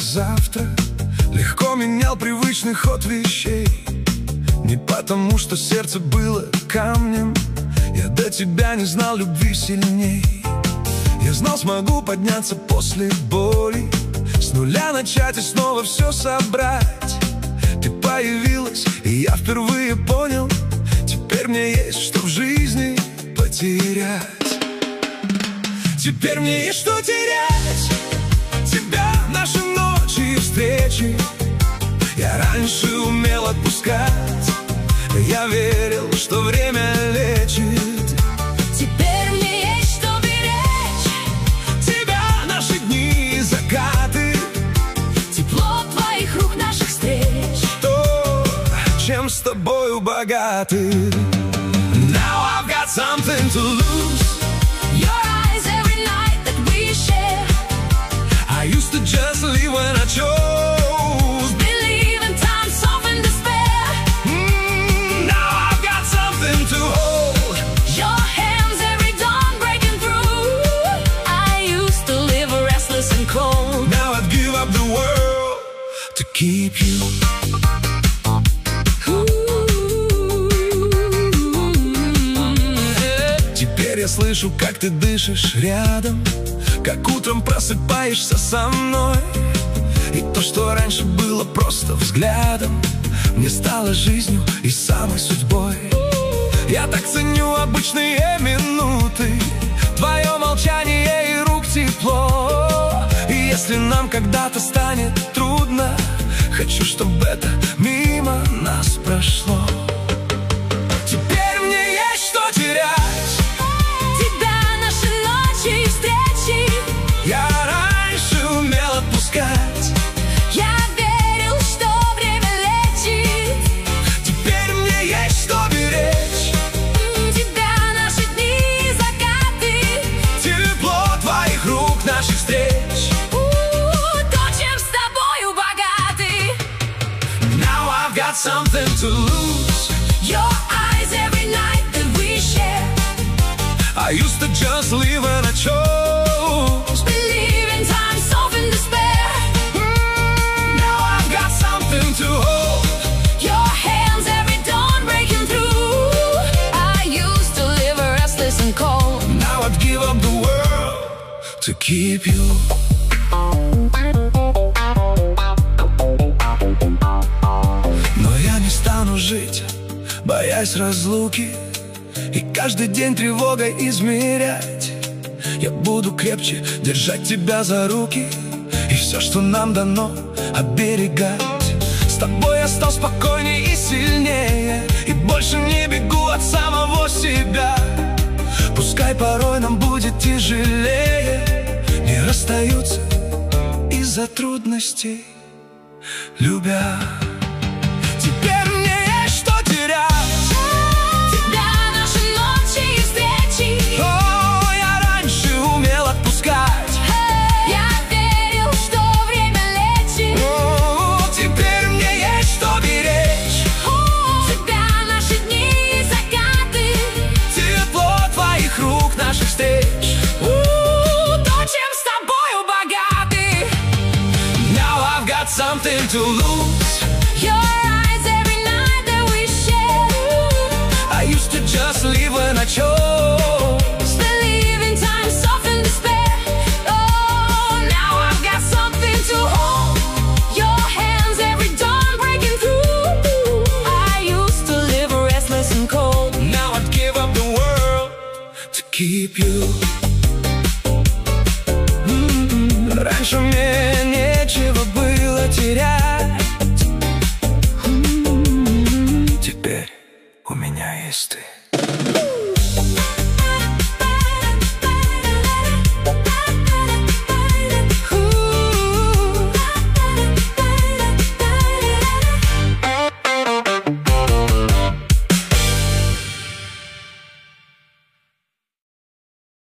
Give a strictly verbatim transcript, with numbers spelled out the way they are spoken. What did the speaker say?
завтра, легко менял привычный ход вещей. Не потому, что сердце было камнем, я до тебя не знал любви сильней. Я знал, смогу подняться после боли, с нуля начать и снова все собрать. Ты появилась, и я впервые понял, теперь мне есть что в жизни потерять. Теперь мне есть что терять. Тебя, наши ночи и встречи. Я раньше умел отпускать, я верил, что время лечит. Теперь мне есть что беречь. Тебя, наши дни и закаты, тепло твоих рук, наших встреч, то, чем с тобою богаты. Now I've got something to lose. Your eyes every night that we share. I used to just leave when I chose. Believe in time, soften despair. mm, Now I've got something to hold. Your hands every dawn breaking through. I used to live restless and cold. Now I'd give up the world to keep you. Теперь я слышу, как ты дышишь рядом, как утром просыпаешься со мной. И то, что раньше было просто взглядом, мне стало жизнью и самой судьбой. Я так ценю обычные минуты, твое молчание и рук тепло. И если нам когда-то станет трудно, хочу, чтобы это мимо нас прошло. Теперь мне есть что терять. Тебя, наши ночи и встречи. Я раньше умел отпускать, Я верил, что время лечит. теперь мне есть что беречь. Тебя, наши дни и закаты, Тепло твоих рук, наших встреч, У, то, чем с тобою богаты. Now I've got something to lose. Your eyes every night that we share. I used to just leave when I chose. Believe in time, soften despair. mm, Now I've got something to hold. Your hands every dawn breaking through. I used to live restless and cold. Now I'd give up the world to keep you. Но я не стану жить, боясь разлуки, и каждый день тревогой измерять. Я буду крепче держать тебя за руки, и все, что нам дано, оберегать. С тобой я стал спокойнее и сильнее, и больше не бегу от самого себя. Пускай порой нам будет тяжелее, не расстаются из-за трудностей, любя. Теперь мне есть что терять. Тебя, наши ночи и встречи. О, я раньше умел отпускать. Я верил, что время лечит. О, теперь мне есть что беречь. Тебя, наши дни и закаты, Тепло твоих рук, наших встреч, У, то, чем с тобою богаты. Now I've got something to lose. Your eyes every night that we share. I used to just leave when I chose. Believe in time, soften despair. Oh, now I've got something to hold. Your hands every dawn breaking through. I used to live restless and cold. Now I'd give up the world to keep you. М-м-м. Раньше мне нечего было терять. М-м-м. Теперь у меня есть ты.